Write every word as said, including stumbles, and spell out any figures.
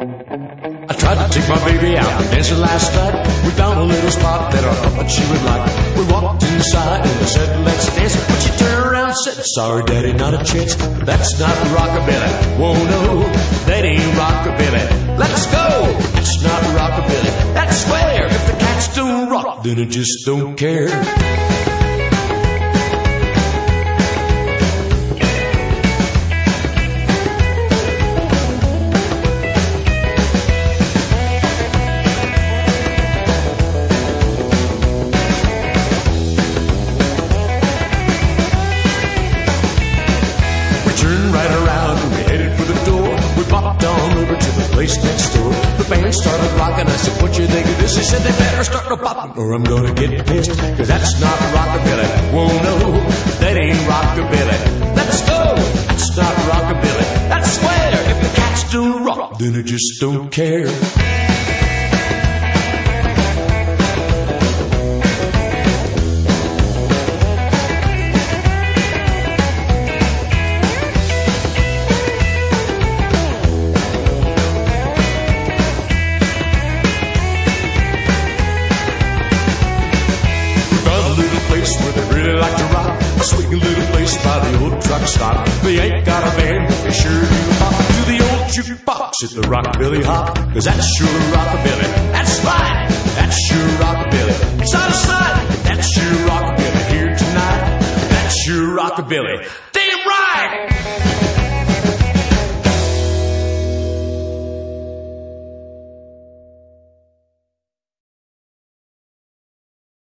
I tried to take my baby out dancing last night. We found a little spot that I thought she would like. We walked inside and I said, let's dance. But she turned around and said, sorry daddy, not a chance. That's not rockabilly. Whoa, no, that ain't rockabilly. Let's go. That's not rockabilly. That's where if the cats don't rock, then I just don't care. Right around and we headed for the door. We popped on over to the place next door. The band started rocking. I said, what you think of this? He said, they better start to poppin' or I'm gonna get pissed. Cause that's not rockabilly. Whoa, no, that ain't rockabilly. Let's go. That's not rockabilly. That's where if the cats don't rock, then I just don't care. Where they really like to rock, a sweet little place by the old truck stop. They ain't got a band, but they sure do pop to the old jukebox at the Rockabilly Hop. Cause that's sure rockabilly. That's right, that's sure rockabilly. It's out of sight, that's sure rockabilly. Here tonight, that's sure rockabilly.